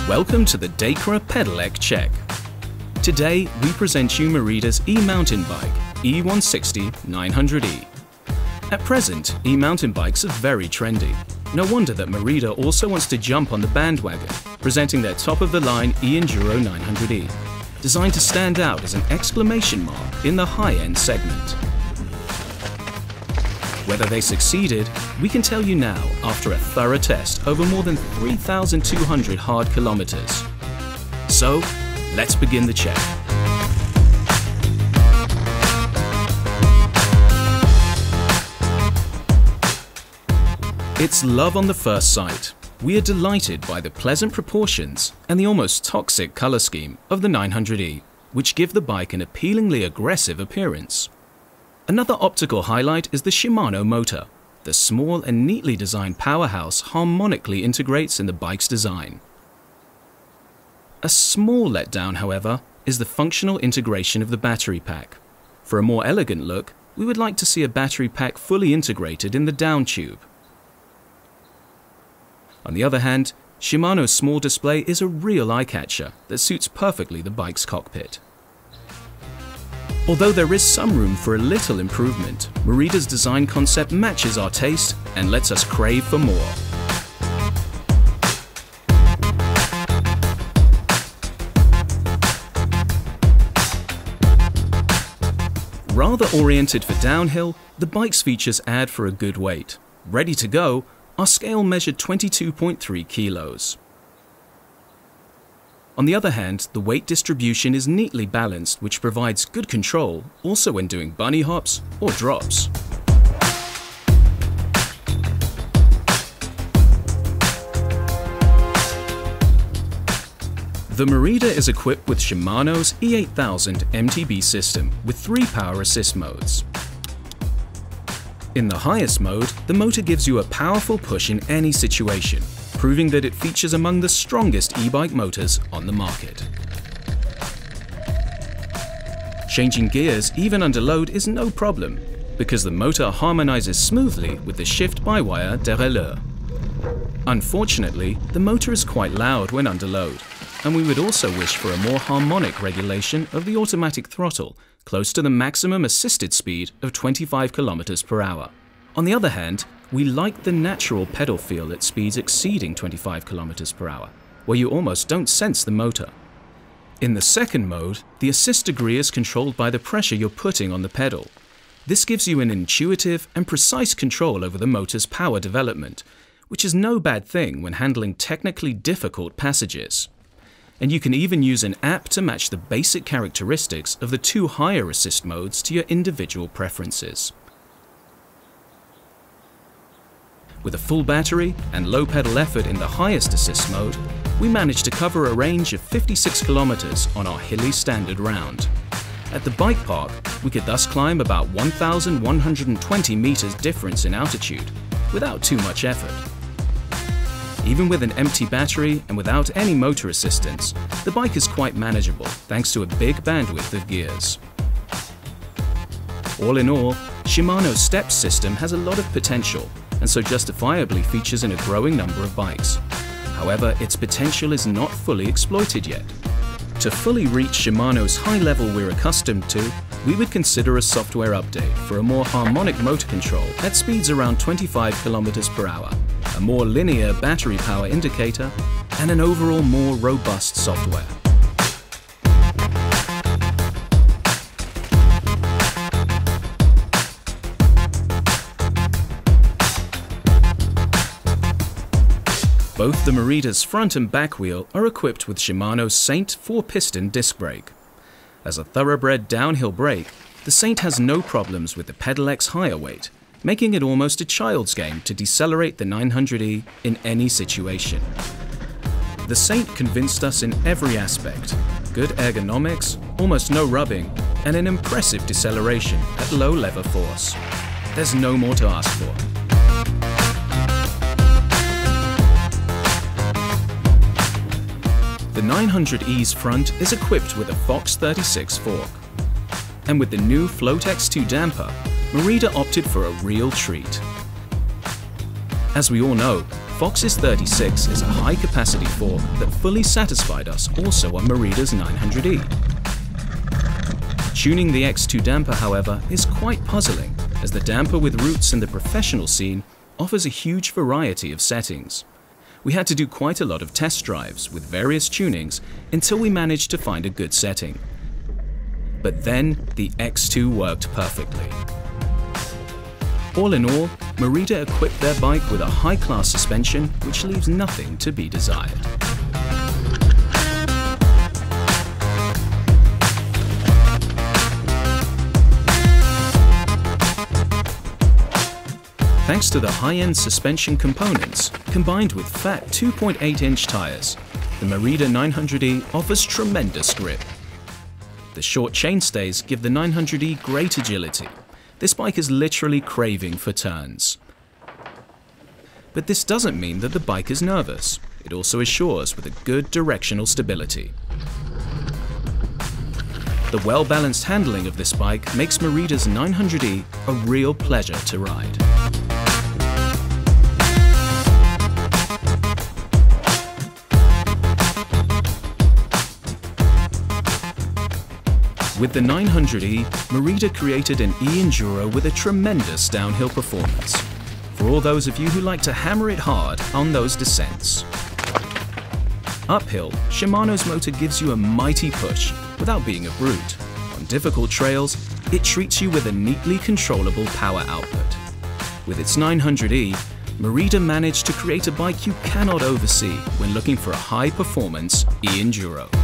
Welcome to the Dacra Pedelec Check. Today we present you Merida's e-mountain bike, E160 900E. At present, e-mountain bikes are very trendy. No wonder that Merida also wants to jump on the bandwagon, presenting their top-of-the-line e-Enduro 900E, designed to stand out as an exclamation mark in the high-end segment. Whether they succeeded, we can tell you now after a thorough test over more than 3,200 hard kilometers. So, let's begin the check. It's love on the first sight. We are delighted by the pleasant proportions and the almost toxic color scheme of the 900E, which give the bike an appealingly aggressive appearance. Another optical highlight is the Shimano motor. The small and neatly designed powerhouse harmonically integrates in the bike's design. A small letdown, however, is the functional integration of the battery pack. For a more elegant look, we would like to see a battery pack fully integrated in the down tube. On the other hand, Shimano's small display is a real eye-catcher that suits perfectly the bike's cockpit. Although there is some room for a little improvement, Merida's design concept matches our taste and lets us crave for more. Rather oriented for downhill, the bike's features add for a good weight. Ready to go, our scale measured 22.3 kilos. On the other hand, the weight distribution is neatly balanced, which provides good control, also when doing bunny hops or drops. The Merida is equipped with Shimano's E8000 MTB system with 3 power assist modes. In the highest mode, the motor gives you a powerful push in any situation, proving that it features among the strongest e-bike motors on the market. Changing gears even under load is no problem, because the motor harmonizes smoothly with the shift-by-wire derailleur. Unfortunately, the motor is quite loud when under load, and we would also wish for a more harmonic regulation of the automatic throttle, close to the maximum assisted speed of 25 km per hour. On the other hand, we like the natural pedal feel at speeds exceeding 25 km per hour, where you almost don't sense the motor. In the second mode, the assist degree is controlled by the pressure you're putting on the pedal. This gives you an intuitive and precise control over the motor's power development, which is no bad thing when handling technically difficult passages. And you can even use an app to match the basic characteristics of the 2 higher assist modes to your individual preferences. With a full battery and low pedal effort in the highest assist mode, we managed to cover a range of 56 kilometers on our hilly standard round. At the bike park, we could thus climb about 1,120 meters difference in altitude without too much effort. Even with an empty battery and without any motor assistance, the bike is quite manageable thanks to a big bandwidth of gears. All in all, Shimano's STEPS system has a lot of potential and so justifiably features in a growing number of bikes. However, its potential is not fully exploited yet. To fully reach Shimano's high level we're accustomed to, we would consider a software update for a more harmonic motor control at speeds around 25 km per hour, a more linear battery power indicator, and an overall more robust software. Both the Merida's front and back wheel are equipped with Shimano's Saint 4-piston disc brake. As a thoroughbred downhill brake, the Saint has no problems with the Pedelec's higher weight, making it almost a child's game to decelerate the 900E in any situation. The Saint convinced us in every aspect: good ergonomics, almost no rubbing, and an impressive deceleration at low lever force. There's no more to ask for. The 900E's front is equipped with a Fox 36 fork. And with the new Float X2 damper, Merida opted for a real treat. As we all know, Fox's 36 is a high-capacity fork that fully satisfied us also on Merida's 900E. Tuning the X2 damper, however, is quite puzzling, as the damper with roots in the professional scene offers a huge variety of settings. We had to do quite a lot of test drives with various tunings until we managed to find a good setting. But then the X2 worked perfectly. All in all, Merida equipped their bike with a high-class suspension which leaves nothing to be desired. Thanks to the high-end suspension components, combined with fat 2.8-inch tires, the Merida 900E offers tremendous grip. The short chainstays give the 900E great agility. This bike is literally craving for turns. But this doesn't mean that the bike is nervous. It also assures with a good directional stability. The well-balanced handling of this bike makes Merida's 900E a real pleasure to ride. With the 900E, Merida created an e-Enduro with a tremendous downhill performance, for all those of you who like to hammer it hard on those descents. Uphill, Shimano's motor gives you a mighty push without being a brute. On difficult trails, it treats you with a neatly controllable power output. With its 900E, Merida managed to create a bike you cannot oversee when looking for a high-performance e-Enduro.